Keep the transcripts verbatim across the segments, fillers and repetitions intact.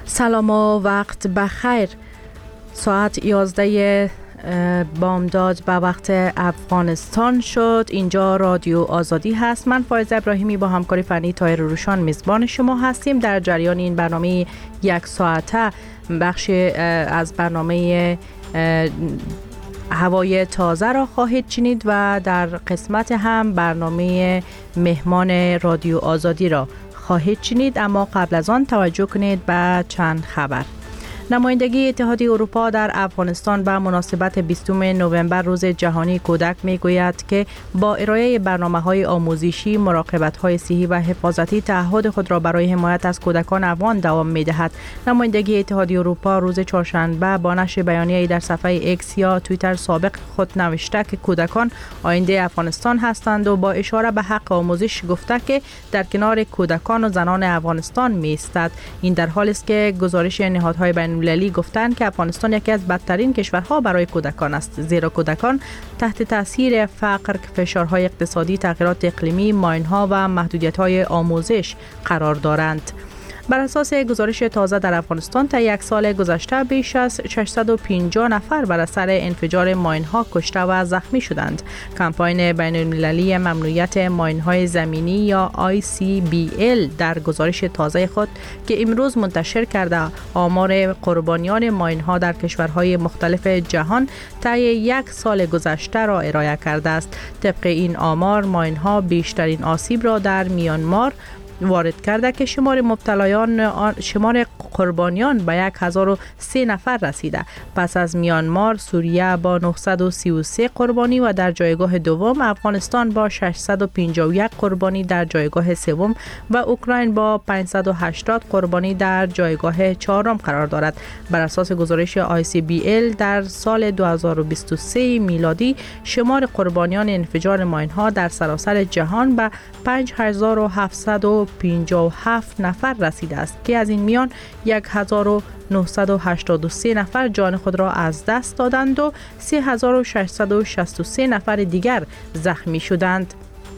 سلام و وقت بخیر. ساعت یازده بامداد به وقت افغانستان شد. اینجا رادیو آزادی هست. من فایزه ابراهیمی با همکاری فنی طاهر روشان میزبان شما هستیم. در جریان این برنامه یک ساعته بخش از برنامه هوای تازه را خواهید شنید و در قسمت هم برنامه مهمان رادیو آزادی را خواهید شنید. اما قبل از آن توجه کنید به چند خبر. نمایندگی اتحادیه اروپا در افغانستان به مناسبت بیستم نوامبر روز جهانی کودک میگوید که با ارائه برنامه‌های آموزشی، مراقبت‌های صحی و حفاظتی تعهد خود را برای حمایت از کودکان افغان دوام می‌دهد. نمایندگی اتحادیه اروپا روز چهارشنبه با نشر بیانیه‌ای در صفحه ایکس یا توییتر سابق خود نوشته که کودکان آینده افغانستان هستند و با اشاره به حق آموزش گفته که در کنار کودکان و زنان افغانستان می‌ایستد. این در حالی است که گزارش نهادهای بین المللی گفتند که افغانستان یکی از بدترین کشورها برای کودکان است، زیرا کودکان تحت تاثیر فقر، فشارهای اقتصادی، تغییرات اقلیمی، ماین‌ها و محدودیت‌های آموزش قرار دارند. بر اساس گزارش تازه در افغانستان تا یک سال گذشته بیش از ششصد و پنجاه نفر بر اثر انفجار ماین‌ها کشته و زخمی شدند. کمپاین بین‌المللی ممنوعیت ماین‌های زمینی یا آی سی بی ال در گزارش تازه خود که امروز منتشر کرده آمار قربانیان ماین‌ها در کشورهای مختلف جهان طی یک سال گذشته را ارائه کرده است. طبق این آمار ماین‌ها بیشترین آسیب را در میانمار وارد کرده که شمار مبتلایان شمار قربانیان به هزار و سه نفر رسیده. پس از میانمار، سوریه با نهصد و سی و سه قربانی و در جایگاه دوم، افغانستان با ششصد و پنجاه و یک قربانی در جایگاه سوم و اوکراین با پانصد و هشتاد قربانی در جایگاه چهارم قرار دارد. بر اساس گزارش آی سی بی ال در سال دو هزار و بیست و سه میلادی شمار قربانیان انفجار ماین‌ها در سراسر جهان به پنج هزار و هفتصد و پنجاه و هفت نفر رسیده است که از این میان هزار و نهصد و هشتاد و سه نفر جان خود را از دست دادند و سه هزار و ششصد و شصت و سه نفر دیگر زخمی شدند.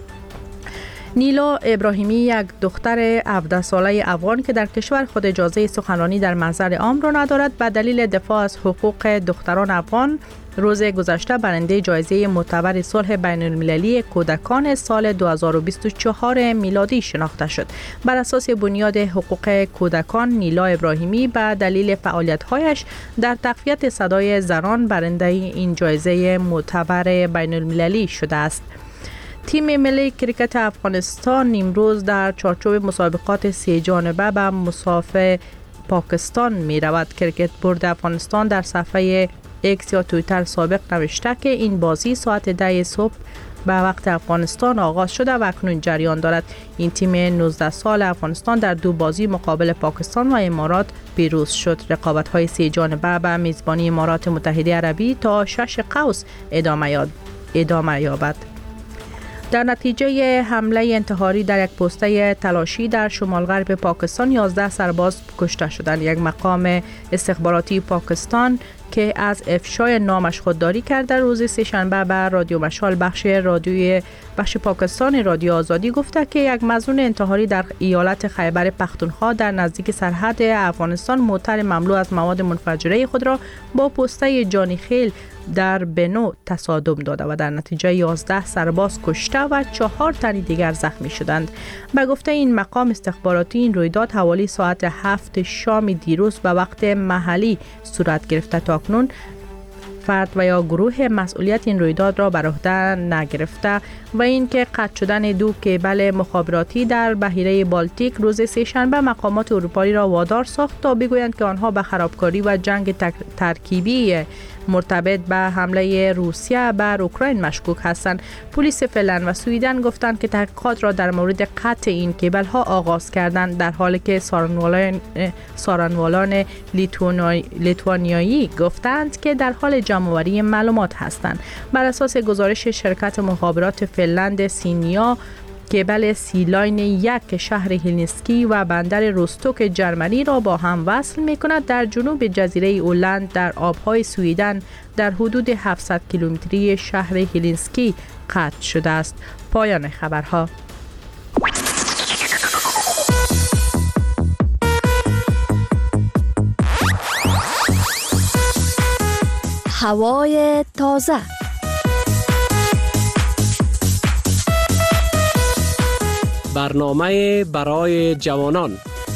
نیلا ابراهیمی، یک دختر هفده ساله افغان که در کشور خود اجازه سخنرانی در محضر عام را ندارد، به دلیل دفاع از حقوق دختران افغان روز گذشته برنده جایزه معتبر صلح بین المللی کودکان سال دو هزار و بیست و چهار میلادی شناخته شد. بر اساس بنیاد حقوق کودکان، نیلا ابراهیمی به دلیل فعالیت‌هایش در تقویت صدای زنان برنده این جایزه معتبر بین المللی شده است. تیم ملی کریکت افغانستان امروز در چارچوب مسابقات سه جانبه به مسافه پاکستان می رود. کریکت بورد افغانستان در صفحه ایکس یا توییتر سابق نوشته که این بازی ساعت ده صبح به وقت افغانستان آغاز شده و اکنون جریان دارد. این تیم نوزده سال افغانستان در دو بازی مقابل پاکستان و امارات پیروز شد. رقابت‌های سه جانبه به میزبانی امارات متحده عربی تا شش قوس ادامه یاد ادامه یابد. در نتیجه حمله انتحاری در یک پوسته تلاشی در شمال غرب پاکستان یازده سرباز کشته شدند. یک مقام استخباراتی پاکستان که از افشای نامش خودداری کرده روز سه‌شنبه به رادیو مشال بخش رادیوی بخش پاکستان رادیو آزادی گفته که یک مظنون انتحاری در ایالت خیبر پختونخوا در نزدیک سرحد افغانستان موتر مملو از مواد منفجره خود را با پوسته جانی خیل در بنو تصادم داده و در نتیجه یازده سرباز کشته و چهار تن دیگر زخمی شدند. به گفته این مقام استخباراتی این رویداد حوالی ساعت هفت شام دیروز به وقت محلی صورت گرفته. تاکنون فرد و یا گروه مسئولیت این رویداد را بر عهده نگرفته و اینکه قطع شدن دو کیبل مخابراتی در بحیره بالتیک روز سه‌شنبه مقامات اروپایی را وادار ساخت تا بگویند که آنها به خرابکاری و جنگ ترکیبی مرتبط به حمله روسیه بر اوکراین مشکوک هستند. پلیس فنلند و سوئیدن گفتند که تحقیقات را در مورد قطع این کیبل ها آغاز کردند، در حالی که سارنوالان سارنوالان لیتوانیایی گفتند که در حال جمع‌آوری معلومات هستند. بر اساس گزارش شرکت مخابرات فنلند سینیا، کیبل سیلاین یک شهر هلسینکی و بندر روستوک جرمنی را با هم وصل می کند در جنوب جزیره اولند در آبهای سوئیدن در حدود هفتصد کیلومتری شهر هلسینکی قطع شده است. پایان خبرها. هوای تازه. برنامه برای جوانان.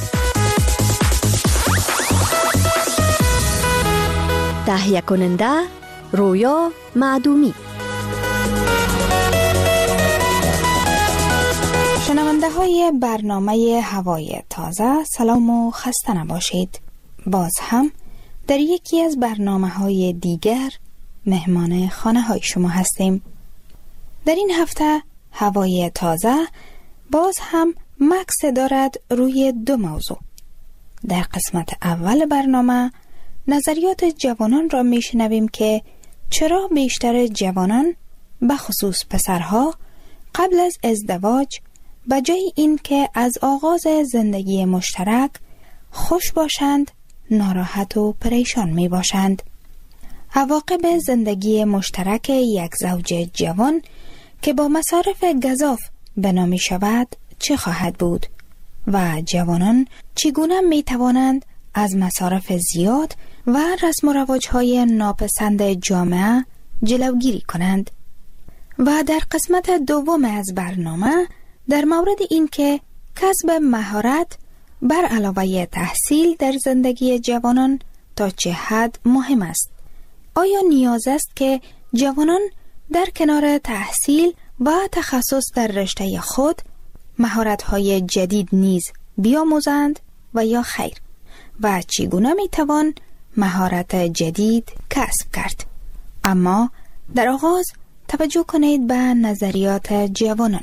تهیه کننده رویا معدومی. شنونده های برنامه هوای تازه، سلام و خسته نباشید. باز هم در یکی از برنامه های دیگر مهمان خانه های شما هستیم. در این هفته هوای تازه باز هم مکس دارد روی دو موضوع. در قسمت اول برنامه نظریات جوانان را میشنویم که چرا بیشتر جوانان به خصوص پسرها قبل از ازدواج به جای این که از آغاز زندگی مشترک خوش باشند ناراحت و پریشان می باشند. عواقب زندگی مشترک یک زوج جوان که با مصارف گزاف بنا می شود چه خواهد بود و جوانان چگونه می توانند از مصارف زیاد و رسم و رواج‌های ناپسند جامعه جلوگیری کنند. و در قسمت دوم از برنامه در مورد این که کسب مهارت بر علاوه تحصیل در زندگی جوانان تا چه حد مهم است. آیا نیاز است که جوانان در کنار تحصیل و تخصص در رشته خود مهارت‌های جدید نیز بیاموزند و یا خیر؟ و چگونه میتوان مهارت جدید کسب کرد؟ اما در آغاز توجه کنید به نظریات جوانان.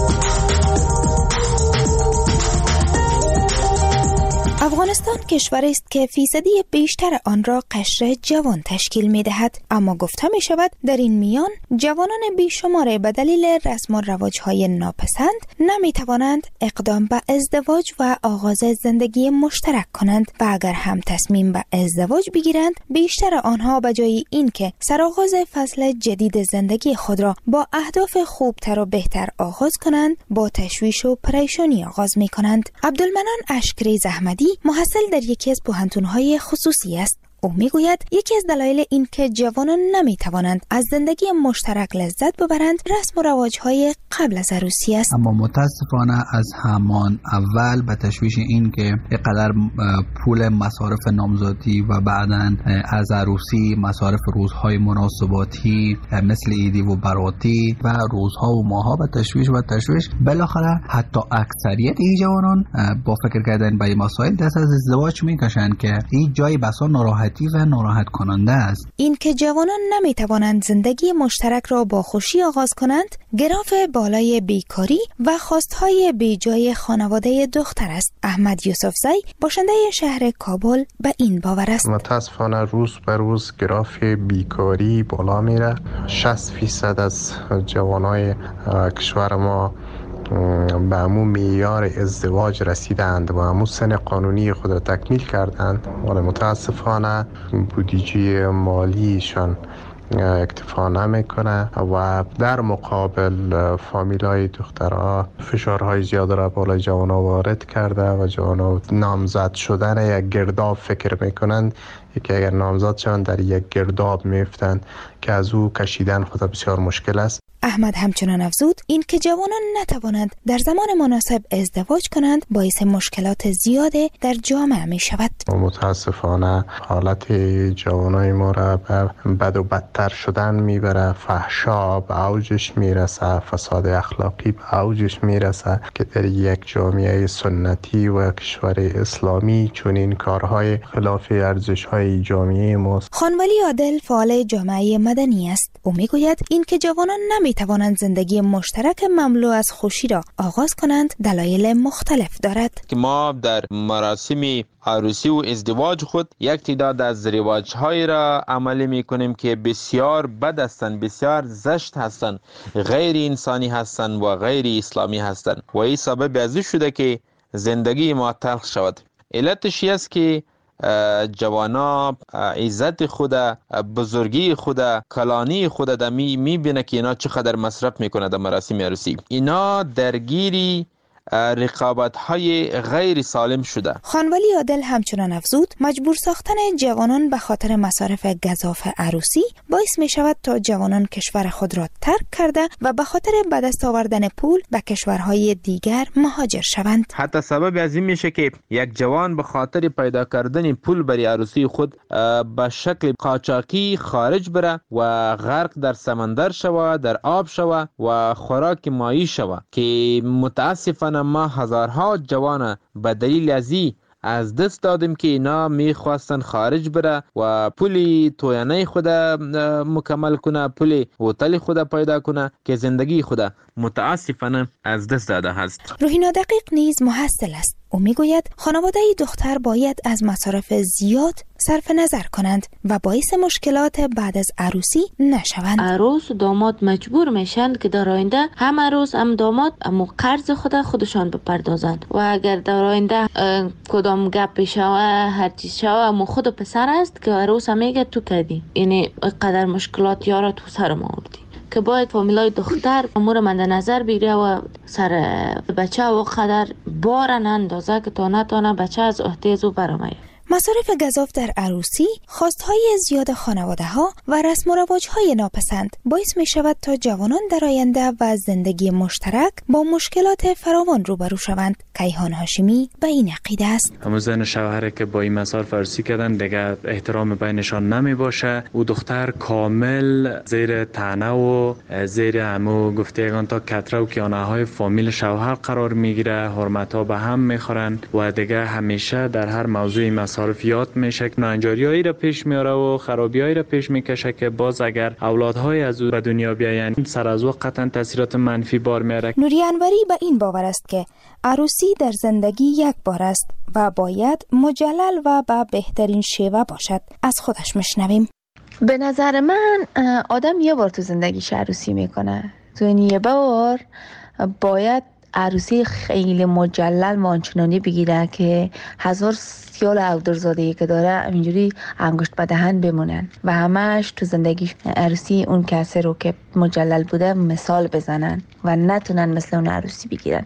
افغانستان کشوری است که فیصدی بیشتر آن را قشر جوان تشکیل می دهد، اما گفته می شود در این میان جوانان بیشمار به دلیل رسم و رواج‌های ناپسند نمی توانند اقدام به ازدواج و آغاز زندگی مشترک کنند و اگر هم تصمیم به ازدواج بگیرند بیشتر آنها به جای اینکه سرآغاز فصل جدید زندگی خود را با اهداف خوبتر و بهتر آغاز کنند با تشویش و پریشانی آغاز می کنند. عبدالمنان اشکری احمدی محصل در یکی از پوهنتون‌های خصوصی است. او میگوید یکی از دلایل این که جوانان نمیتوانند از زندگی مشترک لذت ببرند رسم و رواج‌های قبل از عروسی است. اما متاسفانه از همان اول به تشویش این که اینقدر پول مصارف نامزادی و بعداً از عروسی مصارف روزهای مناسباتی مثل عیدی و براتی و روزها و ماها به تشویش و تشویش بالاخره حتی اکثریت این جوانان با فکر کردن به این مسائل دست از ازدواج میکشند که این جای بسا ناراحت و ناراحت کننده است. این که جوانان نمی توانند زندگی مشترک را با خوشی آغاز کنند گراف بالای بیکاری و خواستهای بیجای خانواده دختر است. احمد یوسفزی باشنده شهر کابل به این باور است. متاسفانه روز به روز گراف بیکاری بالا میره. شصت فیصد از جوانای کشور ما به همون معیار ازدواج رسیدند و همون سن قانونی خود را تکمیل کردند، ولی متاسفانه بودجه مالیشان اکتفا نمیکنه و در مقابل فامیلای دخترها فشارهای زیاد را بالای جوانها وارد کرده و جوانها نامزد شدن یک گرداب فکر میکنند که اگر نامزد شوند در یک گرداب میفتند که از او کشیدن خود بسیار مشکل است. احمد همچنان افزود این که جوانان نتوانند در زمان مناسب ازدواج کنند باعث مشکلات زیاد در جامعه می شود. متاسفانه حالت جوانای ما را به بد و بدتر شدن میبره. فحشا به اوجش میرسه، فساد اخلاقی به اوجش میرسه که در یک جامعه سنتی و کشور اسلامی چون این کارهای خلاف ارزش‌های جامعه ماست. خانولی عادل فعال جامعه مدنی است. او میگوید این که جوانان نمی توانند زندگی مشترک مملو از خوشی را آغاز کنند دلایل مختلف دارد. که ما در مراسم عروسی و ازدواج خود یک تعداد از رواج‌های را عملی می‌کنیم که بسیار بد هستند، بسیار زشت هستند، غیر انسانی هستند و غیر اسلامی هستند و این سبب از این شده که زندگی ما تلخ شود. علتش است که جوانا عزت خود، بزرگی خود، کلانی خود در می میبینه که اینا چقدر مصرف میکنه در مراسم عروسی. اینا درگیری رقابت های غیر سالم شده. خانوالی عادل همچنان افزود مجبور ساختن جوانان به خاطر مصارف گزاف عروسی باعث می شود تا جوانان کشور خود را ترک کرده و به خاطر به دست آوردن پول به کشورهای دیگر مهاجر شوند. حتی سبب از این میشه که یک جوان به خاطر پیدا کردن پول برای عروسی خود به شکل قاچاقی خارج بره و غرق در سمندر شوه، در آب شوه و خوراک مایی شوه که متاسفانه ما هزارها جوان به دلیل از این از دست دادیم که اینا میخواستن خارج بره و پولی توینه خود مکمل کنه، پولی هتل خود پیدا کنه که زندگی خود متاسفانه از دست داده هست. روحینا دقیق نیز محصل است. او میگوید خانواده دختر باید از مصارف زیاد صرف نظر کنند و باعث مشکلات بعد از عروسی نشوند. عروس و داماد مجبور میشن که در آینده هم عروس هم داماد امو قرض خود خودشان بپردازند و اگر در آینده کدام گپ شوه هر چیز شوه امو خود پسر است که عروس میگه تو کردی، یعنی قدر مشکلات یارا تو سر ما آوردی که باید فامیلای دختر امور مند نظر بگیره و سر بچه و قدر بار نندازه که تا نتانه بچه از احتیاج و برامه. مصارف گزاف در عروسی، خواستهای زیاد خانواده ها و رسم و رواج های ناپسند باعث می شود تا جوانان در آینده و زندگی مشترک با مشکلات فراوان روبرو شوند. کیهان هاشمی به این عقیده است. همون زن شوهر که با این مصارف عروسی کردن دیگه احترام بینشان نمی باشه و دختر کامل زیر طعنه و زیر همو گفتگان تا کتره و کیانه های فامیل شوهر قرار میگیره، حرمت ها به هم میخورن و دیگه همیشه در هر موضوعی مصارفیات میشه که ناانجاریایی را پیش میاره و خرابیایی را پیش میکشه که باز اگر اولادهای از او به دنیا بیاین سر از او قطعا تاثیرات منفی بار میاره. نوری انوری به این باور است که عروسی در زندگی یک بار است و باید مجلل و به بهترین شیوه باشد. از خودش میشنویم. به نظر من آدم یه بار تو زندگیش عروسی میکنه، تو این یه بار باید عروسی خیلی مجلل مانچنانی بگیره که هزار سیال اودرزادهی که داره اینجوری انگشت به دهن بمونن و همش تو زندگی عروسی اون کسی رو که مجلل بوده مثال بزنن و نتونن مثل اون عروسی بگیرن.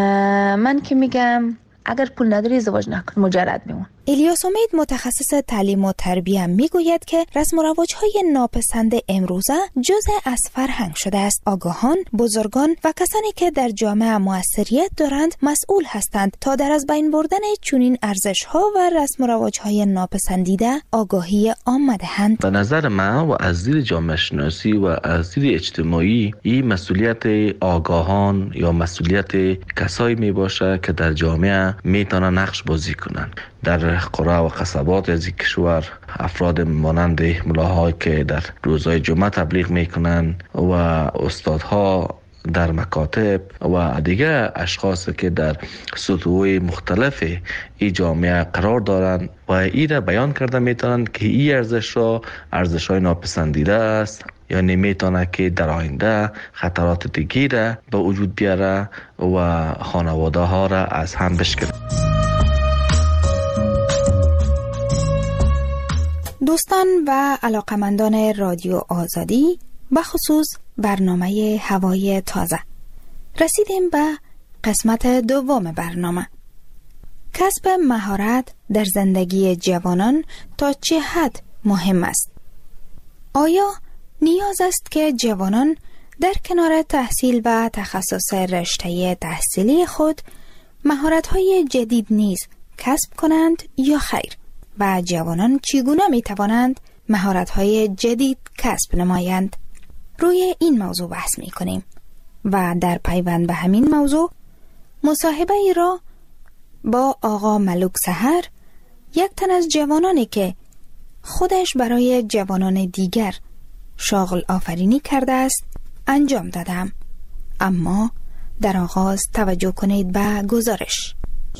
من که میگم اگر پول نداری ازدواج نکن، مجرد بمون. الیاس امید متخصص تعلیم و تربیه میگوید که رسم و رواج‌های ناپسند امروزه جزء از فرهنگ شده است. آگاهان، بزرگان و کسانی که در جامعه موثریت دارند مسئول هستند تا در از بین بردن چنین ارزش‌ها و رسم و رواج‌های ناپسندیده آگاهی عامه دهند. به نظر من و از دید جامعه شناسی و از دید اجتماعی این مسئولیت آگاهان یا مسئولیت کسایی می باشه که در جامعه میتونن نقش بازی کنن. در قرى و قصبات از کشور افراد مانند ملاهایی که در روزهای جمعه تبلیغ میکنن و استادها در مکاتب و دیگه اشخاص که در سطوح مختلف این جامعه قرار دارند و این را بیان کرده میتونن که این ارزش را ارزش های ناپسندیده است، یعنی میتونه که در آینده خطرات دیگه را به وجود بیاره و خانواده ها را از هم بشکنه. دوستان و علاقمندان رادیو آزادی، بخصوص برنامه هوای تازه، رسیدیم به قسمت دوم برنامه. کسب مهارت در زندگی جوانان تا چه حد مهم است؟ آیا نیاز است که جوانان در کنار تحصیل و تخصص رشته تحصیلی خود مهارت‌های جدید نیز کسب کنند یا خیر؟ و جوانان چگونه می توانند مهارت‌های جدید کسب نمایند؟ روی این موضوع بحث می کنیم و در پیوند به همین موضوع مصاحبه ای را با آقا ملوک سحر، یک تن از جوانانی که خودش برای جوانان دیگر شاغل آفرینی کرده است انجام دادم. اما در آغاز توجه کنید به گزارش.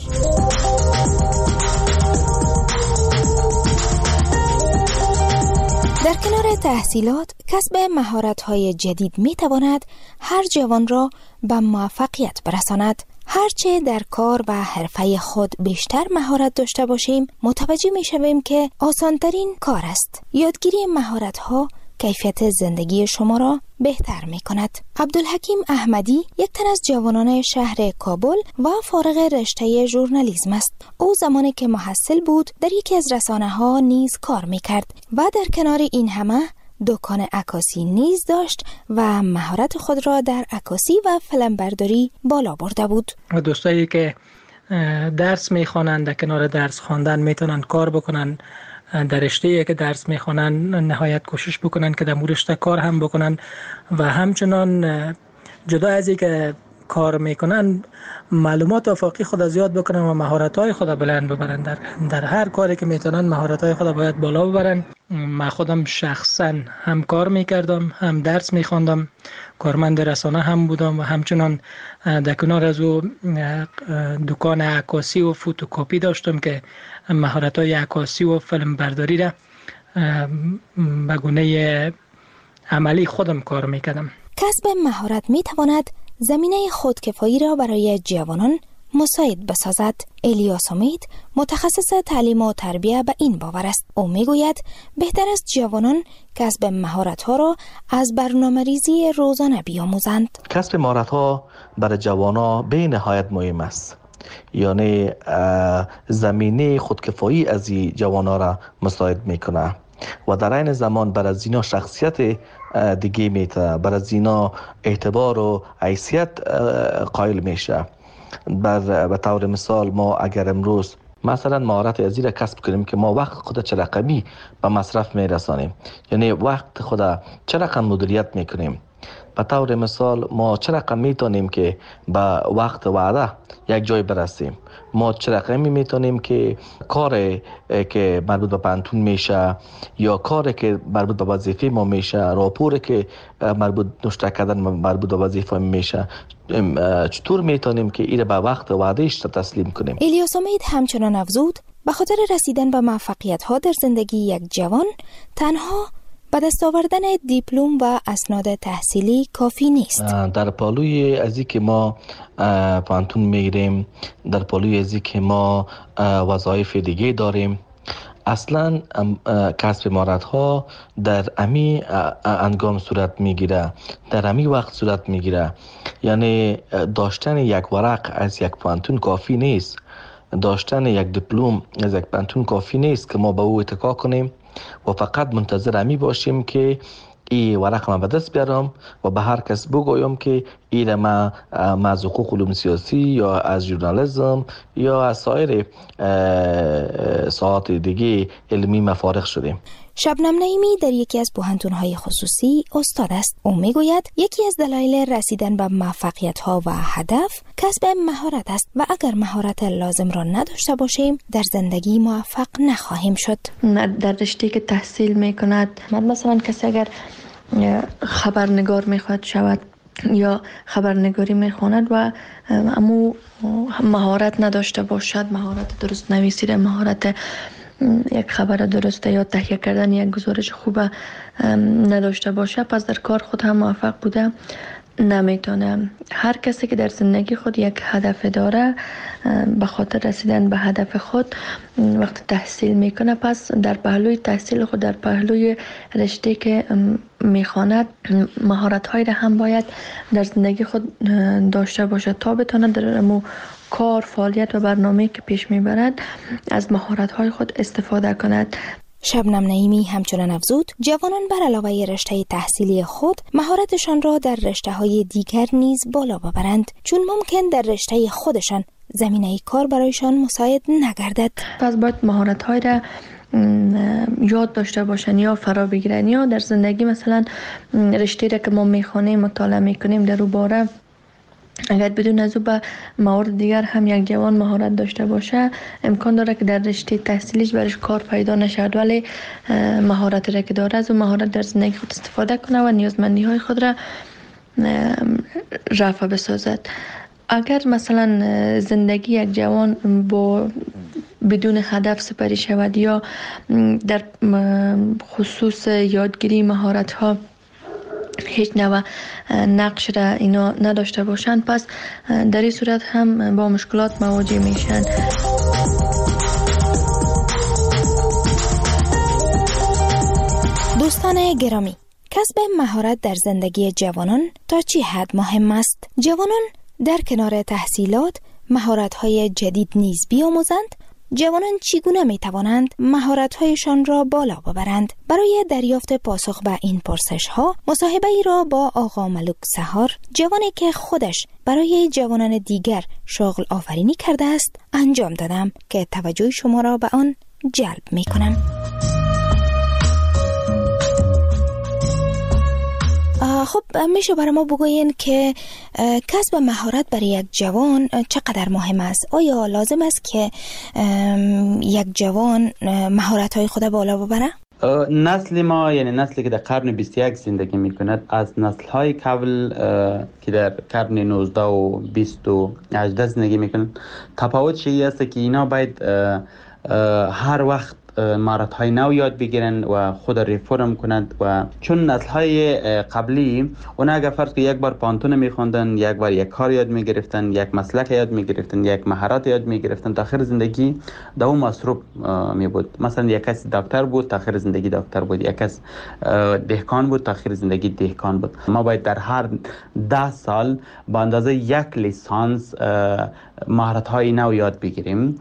در کنار تحصیلات، کسب مهارت‌های جدید می‌تواند هر جوان را به موفقیت برساند. هرچه در کار و حرفه خود بیشتر مهارت داشته باشیم، متوجه می‌شویم که آسان‌ترین کار است. یادگیری مهارت‌ها کیفیت زندگی شما را بهتر می کند. عبدالحکیم احمدی یک تن از جوانان شهر کابل و فارغ رشته ژورنالیسم است. او زمانی که محصل بود در یکی از رسانه ها نیز کار می کرد و در کنار این همه دکان عکاسی نیز داشت و مهارت خود را در عکاسی و فیلمبرداری بالا برده بود. و دوستایی که درس میخوانند در کنار درس خواندن میتونن کار بکنن در رشته‌ای که درس میخوانن، نهایت کوشش بکنن که در مورد رشته کار هم بکنن و همچنان جدا از اینکه کار میکنن معلومات افاقی خود زیاد بکنن و مهارت‌های خود بلند ببرن. در در هر کاری که میتونن مهارت‌های خود باید بالا ببرن. من خودم شخصا هم کار میکردم، هم درس میخواندم، کارمند رسانه هم بودم و همچنان در کنار از او دکان عکاسی و فوتوکپی داشتم که مهارت‌های عکاسی و فیلم برداری را به گونه عملی خودم کار میکردم. کسب مهارت میتواند زمینه خودکفایی را برای جوانان مساعد بسازد. الیاس امید متخصص تعلیم و تربیت به این باور است. او میگوید بهتر است جوانان کسب مهارت‌ها را از برنامه‌ریزی روزانه بیاموزند. کسب مهارت‌ها برای جوانان به نهایت مهم است. یعنی زمینه خودکفایی از این جوانان را مساعد میکنه و در این زمان برای زینا شخصیت دیگه میته، برای زینا اعتبار و حیثیت قائل میشه. بر به طور مثال ما اگر امروز مثلا مهارت ازی را کسب کنیم که ما وقت خود چه رقمی به مصرف میرسانیم، یعنی وقت خود چه رقم مدیریت میکنیم. به طور مثال ما چه رقم میتونیم که به وقت وعده یک جای برسیم، ما چه رقمی میتونیم که کار که مربوط به پانتون میشه یا کار که مربوط به وظیفه ما میشه، راپور که مربوط نشته کردن مربوط به وظیفه میشه، چطور میتونیم که این به وقت وعدهش تسلیم کنیم. الیاس امید همچنان افزود به خاطر رسیدن به موفقیت ها در زندگی یک جوان تنها به دست آوردن دیپلم و اسناد تحصیلی کافی نیست. در پالوی ازی که ما پانتون میگیریم، در پالوی ازی که ما وظایف دیگه داریم، اصلا کسب مهارت ها در امی انگام صورت میگیره، در امی وقت صورت میگیره. یعنی داشتن یک ورق از یک پانتون کافی نیست، داشتن یک دیپلم از یک پانتون کافی نیست که ما به او اتکا کنیم و فقط منتظر امی باشیم که این ورق ما به دست بیارم و به هر کس بگویم که این ما از حقوق علوم سیاسی یا از ژورنالیسم یا از سایر ساعات دیگه علمی مفارغ شدیم. شبنم نعیمی در یکی از پوهنتون‌های خصوصی استاد است. او میگوید یکی از دلایل رسیدن به موفقیت‌ها و هدف کسب مهارت است و اگر مهارت لازم را نداشته باشیم در زندگی موفق نخواهیم شد. در رشته که تحصیل میکند، مثلا کسی اگر خبرنگار میخواد شود یا خبرنگاری میخواند و امو مهارت نداشته باشد، مهارت درست نویسیدن، مهارت یک خبر درسته یا تهیه کردن یک گزارش خوبه نداشته باشه، پس در کار خود هم موفق بوده نمیتونه. هر کسی که در زندگی خود یک هدف داره، به خاطر رسیدن به هدف خود وقت تحصیل میکنه، پس در پهلوی تحصیل خود، در پهلوی رشته که میخواند، مهارت هایی را هم باید در زندگی خود داشته باشه تا بتونه در مو کار، فعالیت و برنامه‌ای که پیش میبرد از مهارت های خود استفاده کند. شبنم نعیمی همچنان افزود جوانان بر علاوه رشته تحصیلی خود مهارتشان را در رشته‌های دیگر نیز بالا ببرند، چون ممکن در رشته خودشان زمینه کار برایشان مساعد نگردد. پس باید مهارت‌های را یاد داشته باشن یا فرا بگیرن، یا در زندگی مثلا رشته را که ما میخوانیم مطالعه میکنیم در او باره اگر بدون از او به موارد دیگر هم یک جوان مهارت داشته باشه، امکان داره که در رشته تحصیلیش برش کار پیدا نشد، ولی مهارت را که داره از اون مهارت در زندگی خود استفاده کنه و نیازمندی های خود را رفع بسازد. اگر مثلا زندگی یک جوان با بدون هدف سپری شود یا در خصوص یادگیری مهارت ها هیچ نوع نقش را اینا نداشته باشند، پس در این صورت هم با مشکلات مواجه میشن. دوستان گرامی، کسب مهارت در زندگی جوانان تا چه حد مهم است؟ جوانان در کنار تحصیلات مهارت‌های جدید نیز بیاموزند. جوانان چگونه می توانند مهارت‌هایشان را بالا ببرند؟ برای دریافت پاسخ به این پرسش‌ها مصاحبه ای را با آقا ملک سحار، جوانی که خودش برای جوانان دیگر شغل آفرینی کرده است، انجام دادم که توجه شما را به آن جلب می کنم. خب میشه برای ما بگوین که کسب مهارت برای یک جوان چقدر مهم است؟ آیا لازم است که یک جوان مهارت‌های خود بالا ببره؟ نسل ما، یعنی نسلی که در قرن بیست و یک زندگی میکند، از نسل‌های قبل که در قرن نوزده و بیست و هجده زندگی میکنند تفاوت چیزی است که اینا باید هر وقت مهارت‌های نو یاد بگیرن و خود ریفرم کنند. و چون نسل‌های قبلی اونا اگر فرض که یک بار پانتون می‌خوندن، یک بار یک کار یاد می‌گرفتن، یک مسلک یاد می‌گرفتن، یک مهارت یاد می‌گرفتن، تا آخر زندگی در اون مصروف می‌بود. مثلا یک کس دکتر بود، تا آخر زندگی دکتر بود. یک کس دهقان بود، تا آخر زندگی دهقان بود. ما باید در هر ده سال با اندازه یک لیسانس مهارت‌های نو یاد بگیریم.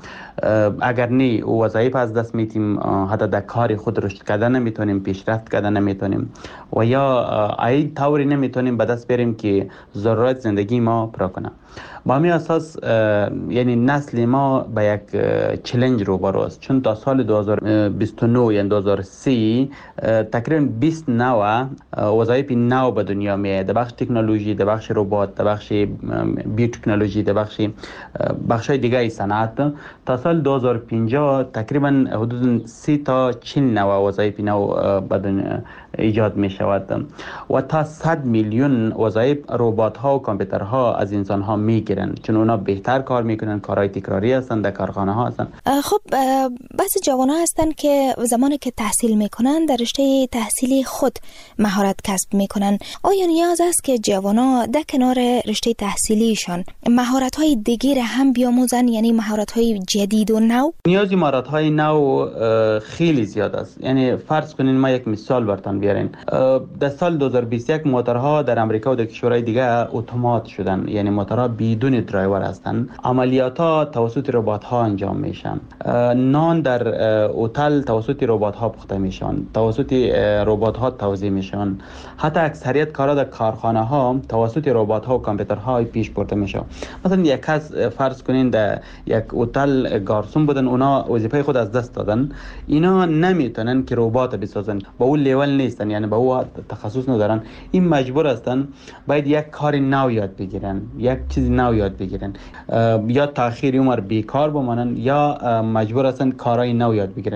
اگر نه وظایف از دست میدیم، حتی در کار خود رشد کردن نمیتونیم، پیشرفت کردن نمیتونیم و یا ای طوری نمیتونیم به دست بیاریم که ضرورت زندگی ما پورا کنه. با همین اساس یعنی نسل ما به یک چالش روبرو است، چون تا سال دو هزار و بیست و نه یعنی دو هزار و سی تقریبا بیست نوع وظایف نو به دنیا میاد، در بخش تکنولوژی، در بخش ربات، در بخش بیوتکنولوژی، در بخش بخش‌های دیگه صنعت. تا سال دو هزار و پنجاه تقریبا حدود سی تا چهل نوع وظایف نو به دنیا ایجاد می شود و تا صد میلیون وظایف ربات ها و کامپیوترها از انسان ها می گیرن، چون اونا بهتر کار میکنن، کارهای تکراری هستن، در کارخانه ها هستن. خب بعضی جوان ها هستن که زمانی که تحصیل میکنن در رشته تحصیلی خود مهارت کسب میکنن. آیا نیاز است که جوان ها در کنار رشته تحصیلیشان مهارت های دیگر هم بیاموزن، یعنی مهارت های جدید و نو؟ نیازی مهارت های نو خیلی زیاد است. یعنی فرض کنین ما یک مثال براتون بیارین. در سال دو هزار و بیست و یک موتورها در امریکا و در کشورهای دیگه اتومات شدن، یعنی موتورها بدون درایور هستند. عملیات‌ها توسط ربات‌ها انجام میشن. نان در هتل توسط ربات‌ها پخته میشن، توسط ربات‌ها توزیع میشن. حتی اکثریت کارا در کارخانه‌ها توسط ربات‌ها و کامپیوترها پیش برده میشه. مثلا یک کس فرض کنین در یک هتل گارسون بودن، اونا وظیفه خود از دست دادن، اینا نمیتونن که ربات بسازن، با اون لیول نیستن، یعنی با اون تخصص ندارن. این مجبور هستن باید یک کار نو یاد بگیرن، یک چیز نو یاد بگیرن، یا تاخیر عمر بیکار بمانن یا مجبور هستن کارهای نو یاد بگیرن.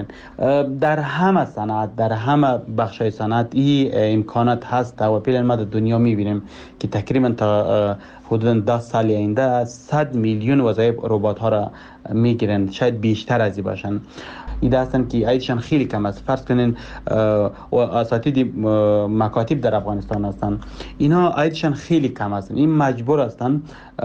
در همه صنعت، در همه بخش‌های صنعت این امکانات هست و پیل ما در دنیا میبینیم که تقریبا تا حدود ده سال آینده صد میلیون وظایف ربات ها را میگیرن، شاید بیشتر از این باشن. این هستن که عیدشان خیلی کم است. فرض کنین اساتید مکاتب در افغانستان هستن، اینا عیدشان خیلی کم است. این مجبور هستن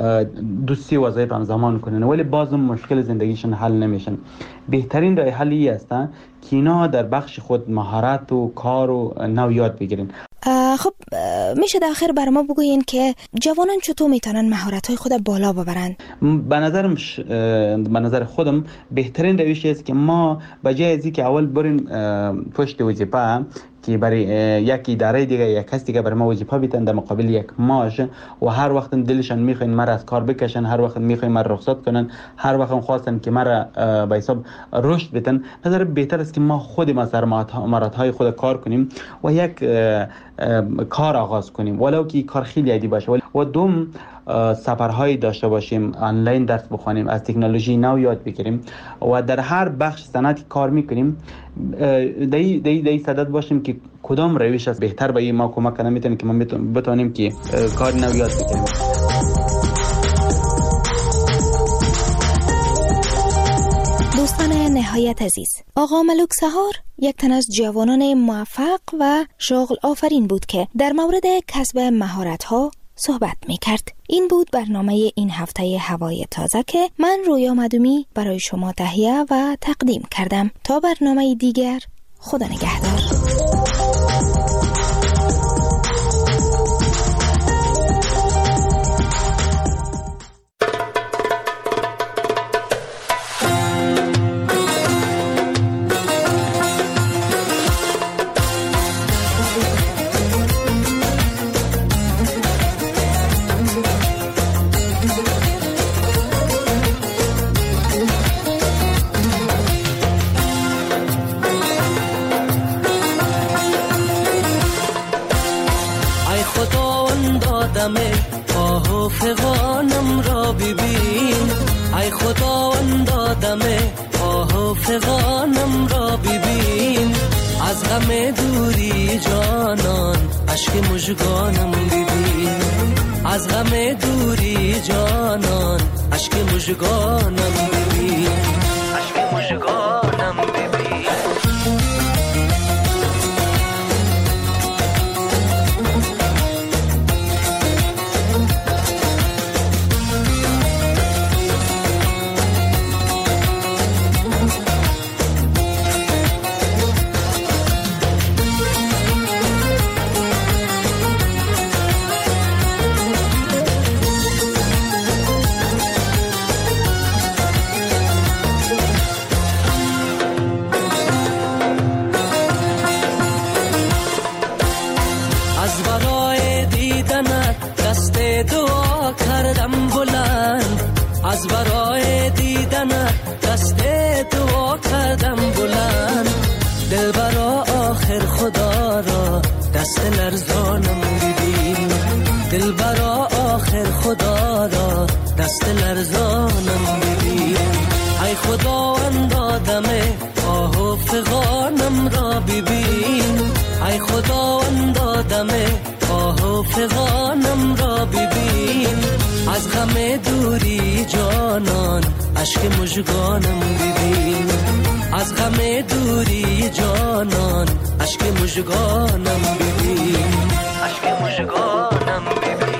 دو سی وظایف هم زمان کنن، ولی باز مشکل زندگیشون حل نمیشن. بهترین راه حل این است که اینا در بخش خود مهارت و کار و نو یاد بگیرن. خب میشه در آخر بر ما بگوین که جوانان چطور میتونن مهارت‌های خود بالا ببرن؟ به نظرم ش... به نظر خودم بهترین روش است که ما به جای از اینکه اول بریم پشت وظیفه که برای یک اداره دیگه یک کس دیگه برای ما وظیفه بیتن در مقابل یک معاش و هر وقت دلشان میخواین مرا از کار بکشن، هر وقت میخواین مرا رخصت کنن، هر وقت خواستن که مرا به حساب رشد بدن، نظر بهتر است که ما خودیم از مهارت‌های خود کار کنیم و یک کار آغاز کنیم، ولو که کار خیلی عادی باشه، و دوم سفرهایی داشته باشیم، آنلاین درس بخونیم، از تکنولوژی نو یاد بگیریم و در هر بخش صنعتی کار میکنیم دای دای دای صدد باشیم که کدام روش است بهتر به ما کمک کنه میتونه که ما بتونیم که کار نو یاد بگیریم. دوستان نهایت عزیز، آقا ملک سحار یک تن از جوانان موفق و شغل آفرین بود که در مورد کسب مهارت‌ها صحبت می کرد. این بود برنامه این هفته هوای تازه که من رویا مدومی برای شما تهیه و تقدیم کردم. تا برنامه دیگر، خدا نگهدار. دم آه و فغانم را ببین، ای خداوند دم آه و فغانم را ببین، از غم دوری جانان اشک مژگانم ببین، از غم دوری جانان اشک مژگانم ببین، اشک مژگانم ببین. دعا کردم بلند، از برای دیدنت دست دعا کردم بلند، دل برا آخر خدا را دست لرزانم ببین، دل برا آخر خدا را دست لرزانم ببین، ای خداوند دم آه و فغانم را ببین، ای خداوند دم آه و فغانم را ببین، از غم دوری جانان اشک مژگانم ببین، از غم دوری جانان اشک مژگانم ببین، اشک مژگانم ببین.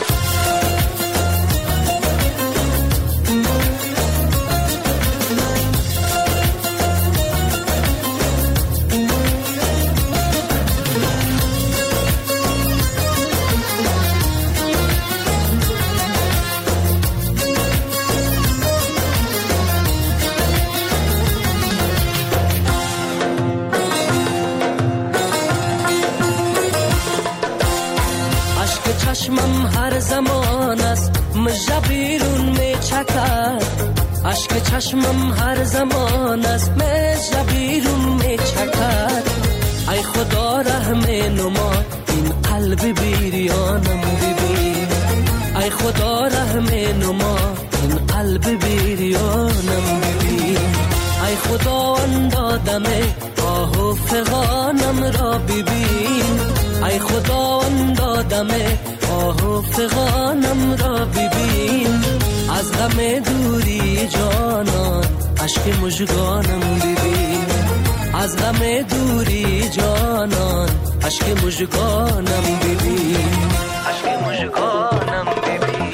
چشمم هر زمان است مژه بیرون می چکد، اشک چشمم هر زمان است مژه بیرون می چکد، ای خدا رحم نما این قلب بیریانم ببین، ای خدا رحم نما این قلب بیریانم ببین، ای خداوند دم آه و فغانم را ببین، ای خداوند دم آه و فغانم را ببین، از غم دوری جانان اشک مژگانم ببین، از غم دوری جانان اشک مژگانم ببین، اشک مژگانم ببین.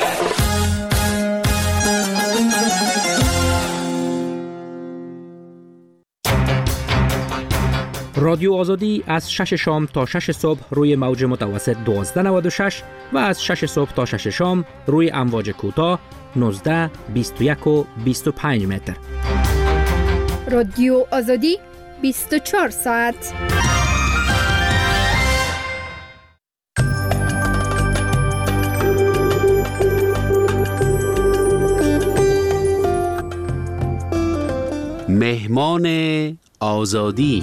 رادیو آزادی از شش شام تا شش صبح روی موج متوسط دوازده نود و شش و از شش صبح تا شش شام روی امواج کوتاه نوزده، بیست و یک و بیست و پنج متر. رادیو آزادی بیست و چهار ساعت. مهمان آزادی.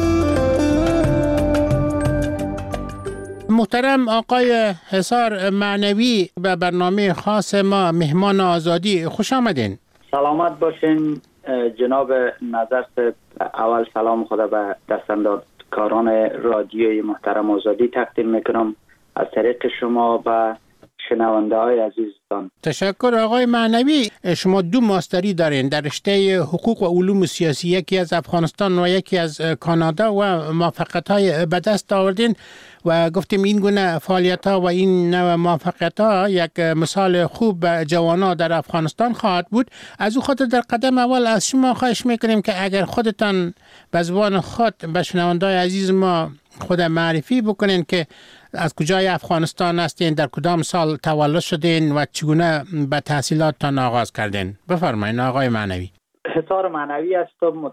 محترم آقای حصار معنوی به برنامه خاص ما مهمان آزادی خوش آمدین. سلامت باشین جناب نظر صاحب. اول سلام خدا به دستاندرکاران رادیوی محترم آزادی تقدیم میکنم از طریق شما و شنونده های عزیزتان. تشکر آقای معنوی. شما دو ماستری دارین در رشته حقوق و علوم سیاسی، یکی از افغانستان و یکی از کانادا و موفقیت های به دست آوردین و گفتیم این گونه فعالیت ها و این نوع موفقیت ها یک مثال خوب به جوانان در افغانستان خواهد بود. از او خاطر در قدم اول از شما خواهش میکنیم که اگر خودتان به زبان خود به شنونده‌های عزیز ما خود معرفی بکنین که از کجای افغانستان هستین، در کدام سال تولد شدین و چگونه به تحصیلاتتان آغاز کردین. بفرمایید آقای معنوی. حصار معنوی هستم،